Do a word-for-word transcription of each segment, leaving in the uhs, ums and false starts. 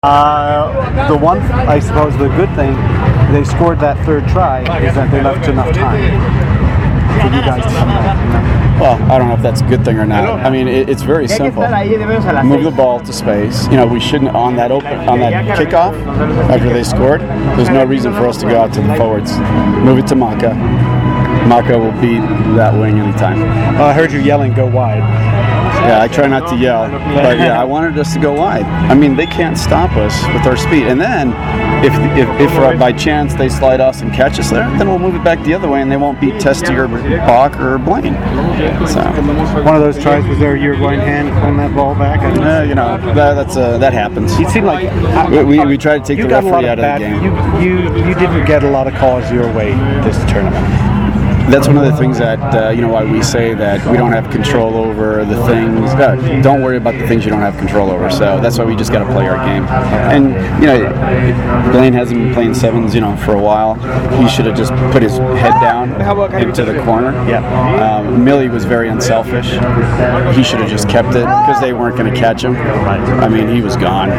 Uh, the one, I suppose, the good thing they scored that third try is that they left enough time for you guys to come back. You know? Well, I don't know if that's a good thing or not. I mean, it, it's very simple. Move the ball to space. You know, we shouldn't on that open on that kickoff after they scored. There's no reason for us to go out to the forwards. Move it to Maka. Maka will beat that wing anytime. Uh, I heard you yelling, "Go wide." Yeah, I try not to yell, but yeah, I wanted us to go wide. I mean, they can't stop us with our speed. And then, if if, if uh, by chance they slide us and catch us there, then we'll move it back the other way, and they won't beat Testy or Bach or Blaine. So one of those tries was there Uruguayan hand pulling that ball back. Uh, you know, that that's uh, that happens. It seemed like I, we, we we tried to take the referee out of the game. You, you you didn't get a lot of calls your way this tournament. That's one of the things that, uh, you know, why we say that we don't have control over the things. Uh, don't worry about the things you don't have control over. So that's why we just got to play our game. And, you know, Blaine hasn't been playing sevens, you know, for a while. He should have just put his head down into the corner. Yeah. Um, Millie was very unselfish. He should have just kept it because they weren't going to catch him. I mean, he was gone.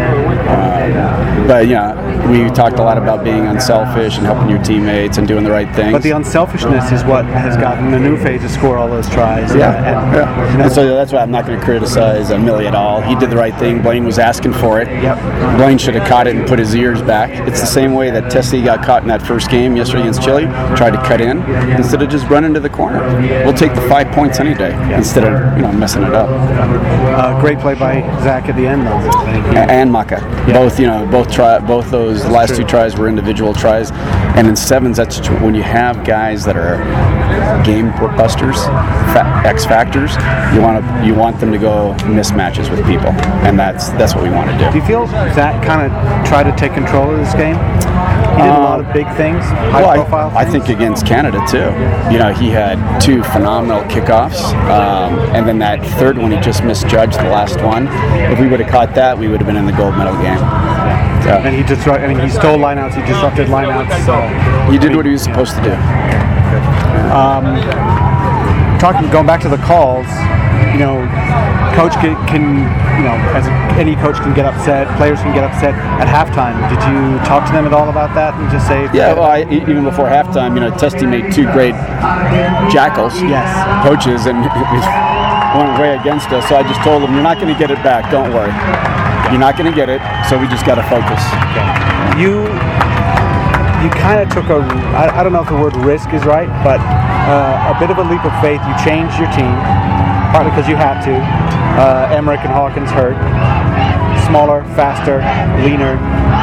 Uh, but, yeah, we talked a lot about being unselfish and helping your teammates and doing the right things. But the unselfishness is what has gotten the new phase to score all those tries. Yeah, and, yeah. You know, and so that's why I'm not going to criticize uh, Millie at all. He did the right thing. Blaine was asking for it. Yep. Blaine should have caught it and put his ears back. It's the same way that Tessie got caught in that first game yesterday against Chile. Tried to cut in instead of just running to the corner. We'll take the five points any day instead of you know messing it up. Uh, great play by Zach at the end, though. A- and Maka. Yeah. Both you know both try both those That's last true. two tries were individual tries, and in sevens that's tr- when you have guys that are game busters, fa- X factors. You want to you want them to go mismatches with people, and that's that's what we want to do. Do you feel Zach kind of tried to take control of this game? He did a lot of big things, high Well, profile I, I things? think against Canada too. You know, he had two phenomenal kickoffs, um, and then that third one he just misjudged the last one. If we would have caught that, we would have been in the gold medal game. So, And he just, I mean, he stole lineouts, he disrupted lineouts. So he did what he was supposed to do. Um, talking, going back to the calls, you know, coach can, can you know, as any coach can get upset, players can get upset at halftime. Did you talk to them at all about that and just say? Yeah, well, I, even before halftime, you know, Testy made two great jackals, Yes. poaches, and went way against us. So I just told him, "You're not going to get it back. Don't worry. You're not going to get it. So we just got to focus." You you kind of took a, I, I don't know if the word risk is right, but uh, a bit of a leap of faith. You changed your team, partly because you had to. Uh, Emmerich and Hawkins hurt. Smaller, faster, leaner,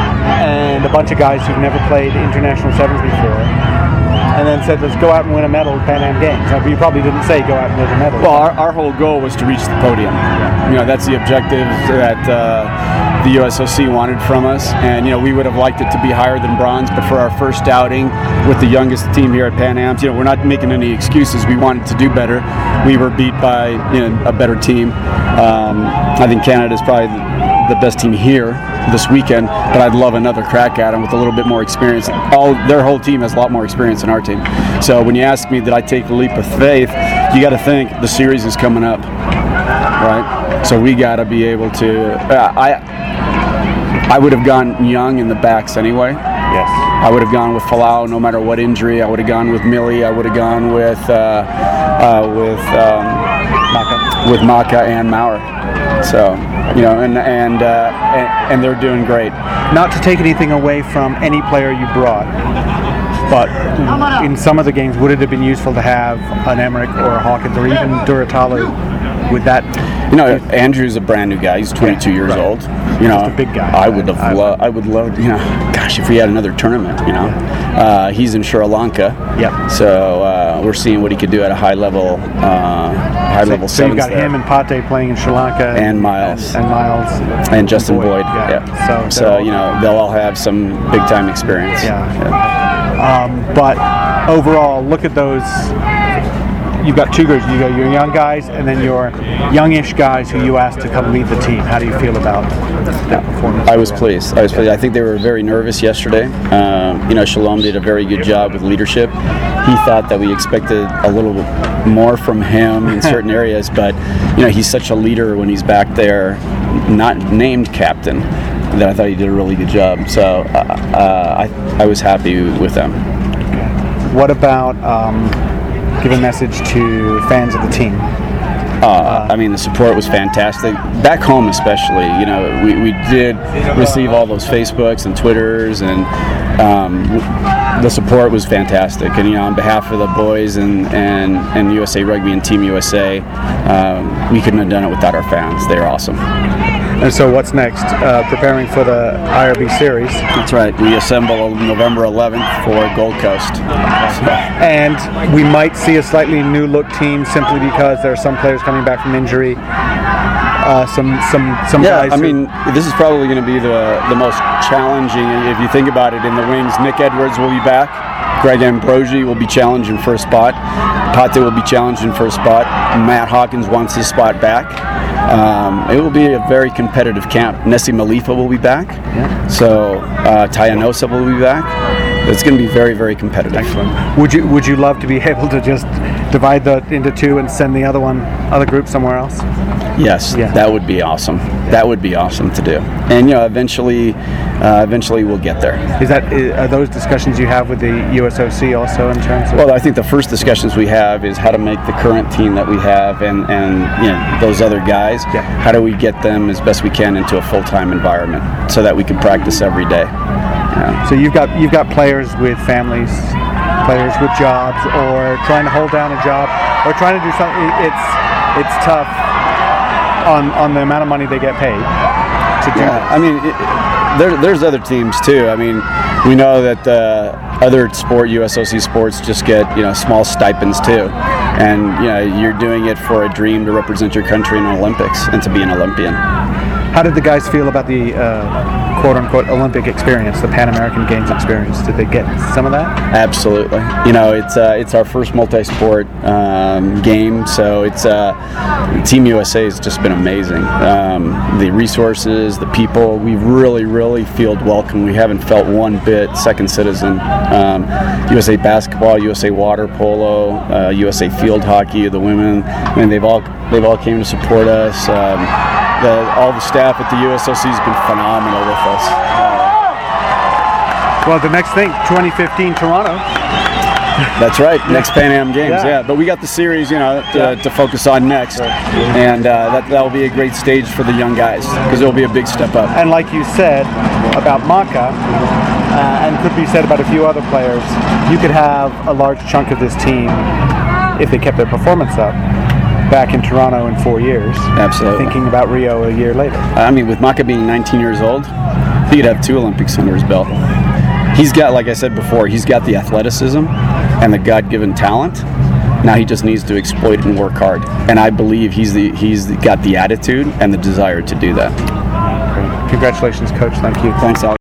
and a bunch of guys who've never played international sevens before. And then said, let's go out and win a medal at Pan Am Games. Now, you probably didn't say go out and win a medal. Well, our, our whole goal was to reach the podium. You know, that's the objective that uh, the U S O C wanted from us. And, you know, we would have liked it to be higher than bronze, but for our first outing with the youngest team here at Pan Am's, you know, we're not making any excuses. We wanted to do better. We were beat by, you know, a better team. Um, I think Canada's probably the, the best team here this weekend, but I'd love another crack at them with a little bit more experience. All their whole team has a lot more experience than our team. So when you ask me, did I take a leap of faith? You got to think the series is coming up, right? So we got to be able to. Uh, I I would have gone young in the backs anyway. Yes. I would have gone with Falau no matter what injury. I would have gone with Millie. I would have gone with uh, uh, with um, Maka. with Maka and Maurer. So. You know, and and, uh, and and they're doing great. Not to take anything away from any player you brought, but in some of the games, would it have been useful to have an Emmerich or a Hawkins or even Duratalo with that? You know, Andrew's a brand new guy. He's twenty-two years Right. old. You know, Just a big guy. I would have I- loved. I would love. You know, gosh, if we had another tournament. You know, uh, he's in Sri Lanka. Yep. So uh, we're seeing what he could do at a high level. Uh, high So, level so you've sevens got there. him and Pate playing in Sri Lanka, And Miles. and, and Miles, and Justin Boyd. Yeah. Yeah. So, So, they're you know, they'll all have some big time experience. Yeah. Um, but overall, look at those. You've got two groups. You got your young guys, and then your youngish guys who you asked to come lead the team. How do you feel about that performance? I was pleased. I was pleased. I think they were very nervous yesterday. Um, you know, Shalom did a very good job with leadership. He thought that we expected a little more from him in certain areas, but you know, he's such a leader when he's back there, not named captain, that I thought he did a really good job. So uh, uh, I I was happy with them. What about um, give a message to fans of the team? Uh, I mean, the support was fantastic. Back home especially, you know, we, we did receive all those Facebooks and Twitters, and um, the support was fantastic. And, you know, on behalf of the boys and, and, and U S A Rugby and Team U S A, um, we couldn't have done it without our fans. They're awesome. And so what's next? Uh, preparing for the I R B series. That's right. We assemble November eleventh for Gold Coast. And we might see a slightly new look team simply because there are some players coming back from injury. Uh, some some some yeah, guys. I mean, this is probably going to be the the most challenging. If you think about it, in the wings, Nick Edwards will be back. Greg Ambrosi will be challenged in first spot. Pate will be challenged in first spot. Matt Hawkins wants his spot back. Um, it will be a very competitive camp. Nessie Malifa will be back. Yeah. So uh, Tayanosa will be back. It's going to be very, very competitive. Excellent. Would you Would you love to be able to just divide that into two and send the other one, other group somewhere else? Yes, yeah. That would be awesome. That would be awesome to do. And you know, eventually, uh, eventually we'll get there. Is that are those discussions you have with the U S O C also in terms of? Well, I think the first discussions we have is how to make the current team that we have and and you know those other guys. Yeah. How do we get them as best we can into a full-time environment so that we can practice every day? Yeah. So you've got you've got players with families, players with jobs, or trying to hold down a job, or trying to do something. It's it's tough on on the amount of money they get paid to do Yeah, that. I mean, it, there, there's other teams too. I mean, we know that uh, other sport, U S O C sports, just get you know small stipends too, and you know you're doing it for a dream to represent your country in the Olympics and to be an Olympian. How did the guys feel about the uh, quote-unquote Olympic experience, the Pan American Games experience? Did they get some of that? Absolutely. You know, it's uh, it's our first multi-sport um, game, so it's uh, Team U S A has just been amazing. Um, the resources, the people, we really, really feel welcome. We haven't felt one bit second citizen. Um, U S A basketball, U S A water polo, uh, U S A field hockey, the women. I mean, they've all they've all came to support us. Um, The, all the staff at the U S O C has been phenomenal with us. Well, the next thing, twenty fifteen Toronto. That's right, next Pan Am Games, Yeah. yeah. But we got the series, you know, to, Yeah. to focus on next, and uh, that that'll be a great stage for the young guys because it'll be a big step up. And like you said about Maka, uh, and could be said about a few other players, you could have a large chunk of this team, if they kept their performance up, back in Toronto in four years. Absolutely. Thinking about Rio a year later. I mean, with Maka being nineteen years old, he could have two Olympics under his belt. He's got, like I said before, he's got the athleticism and the God-given talent. Now he just needs to exploit it and work hard. And I believe he's the he's got the attitude and the desire to do that. Great. Congratulations, Coach. Thank you. Thanks, Alex.